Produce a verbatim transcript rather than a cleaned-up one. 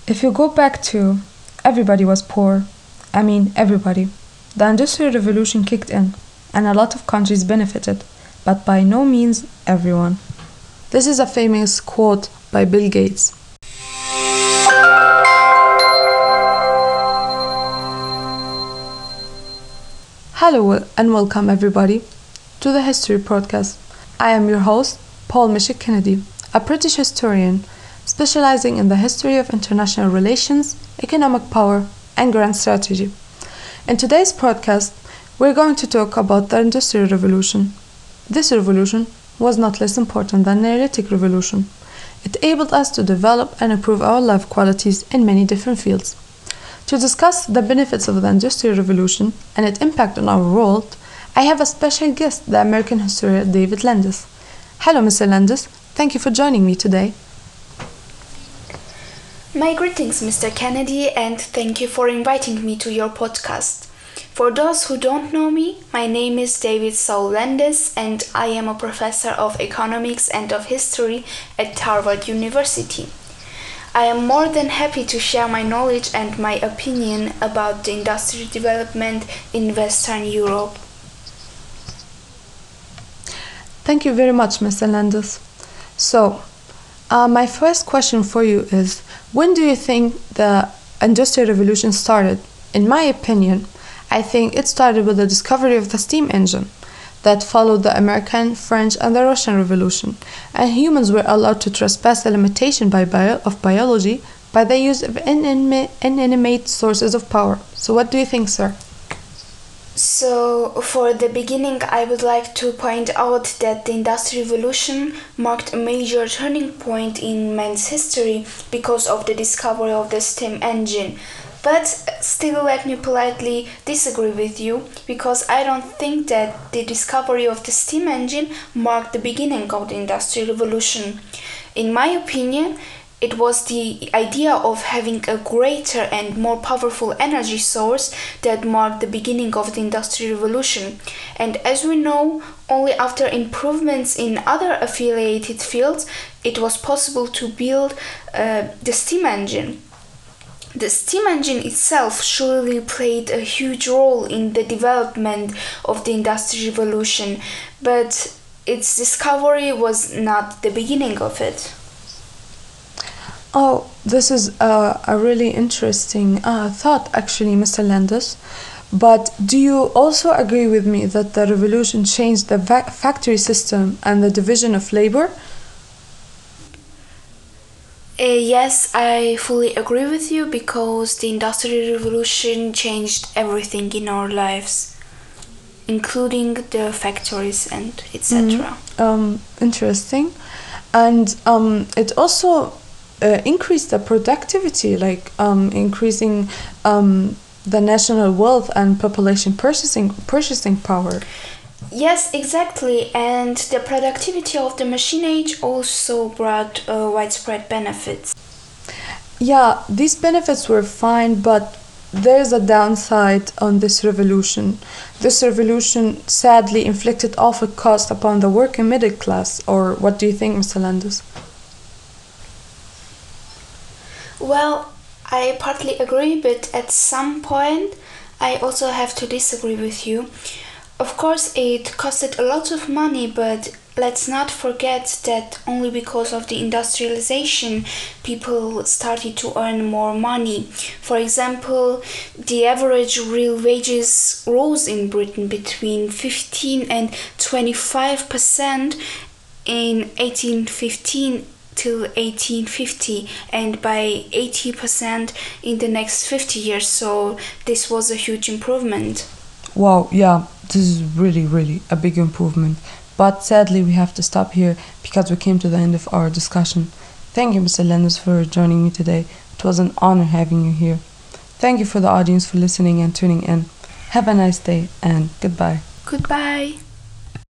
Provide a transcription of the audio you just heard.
If you go back to everybody was poor, I mean everybody, the Industrial Revolution kicked in and a lot of countries benefited, but by no means everyone. This is a famous quote by Bill Gates. Hello and welcome everybody to the History Podcast. I am your host, Paul Mishik Kennedy, a British historian specializing in the history of international relations, economic power, and grand strategy. In today's podcast, we're going to talk about the Industrial Revolution. This revolution was not less important than the Neolithic Revolution. It enabled us to develop and improve our life qualities in many different fields. To discuss the benefits of the Industrial Revolution and its impact on our world, I have a special guest, the American historian David Landis. Hello, Mister Landis. Thank you for joining me today. My greetings, Mister Kennedy, and thank you for inviting me to your podcast. For those who don't know me, my name is David Saul Landis, and I am a professor of economics and of history at Harvard University. I am more than happy to share my knowledge and my opinion about the industrial development in Western Europe. Thank you very much, Mister Landis. So, uh, my first question for you is, when do you think the Industrial Revolution started? In my opinion, I think it started with the discovery of the steam engine that followed the American, French, and the Russian Revolution, and humans were allowed to trespass the limitation by bio- of biology by the use of inanimate, inanimate sources of power. So what do you think, sir? So, for the beginning, I would like to point out that the Industrial Revolution marked a major turning point in man's history because of the discovery of the steam engine. But still, let me politely disagree with you, because I don't think that the discovery of the steam engine marked the beginning of the Industrial Revolution. In my opinion, it was the idea of having a greater and more powerful energy source that marked the beginning of the Industrial Revolution. And as we know, only after improvements in other affiliated fields, it was possible to build uh, the steam engine. The steam engine itself surely played a huge role in the development of the Industrial Revolution, but its discovery was not the beginning of it. Oh, this is a, a really interesting uh, thought, actually, Mister Landis. But do you also agree with me that the revolution changed the va- factory system and the division of labor? Uh, yes, I fully agree with you, because the Industrial Revolution changed everything in our lives, including the factories and et cetera. Mm, um, interesting. And um, it also uh, increased the productivity, like um, increasing um, the national wealth and population purchasing purchasing power. Yes, exactly, and the productivity of the machine age also brought uh, widespread benefits. Yeah, these benefits were fine, but there's a downside on this revolution. This revolution sadly inflicted awful cost upon the working middle class, or what do you think, Mister Landis? Well, I partly agree, but at some point I also have to disagree with you. Of course, it costed a lot of money, but let's not forget that only because of the industrialization, people started to earn more money. For example, the average real wages rose in Britain between fifteen and twenty-five percent in eighteen fifteen till eighteen fifty, and by eighty percent in the next fifty years, so this was a huge improvement. Wow, yeah, this is really, really a big improvement. But sadly, we have to stop here because we came to the end of our discussion. Thank you, Mister Landis, for joining me today. It was an honor having you here. Thank you for the audience for listening and tuning in. Have a nice day and goodbye. Goodbye.